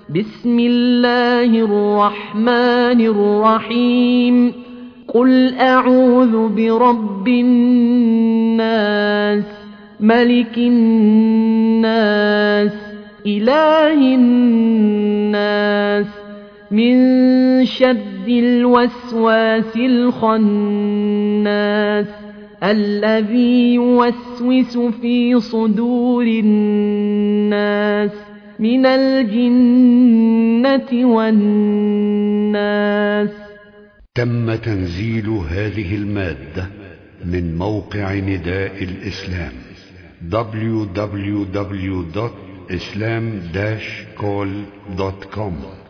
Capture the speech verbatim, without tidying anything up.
بسم الله الرحمن الرحيم قل أعوذ برب الناس ملك الناس إله الناس من شر الوسواس الخناس الذي يوسوس في صدور الناس من الجنة والناس. تم تنزيل هذه المادة من موقع نداء الإسلام دبليو دبليو دبليو دوت إسلام داش كول دوت كوم.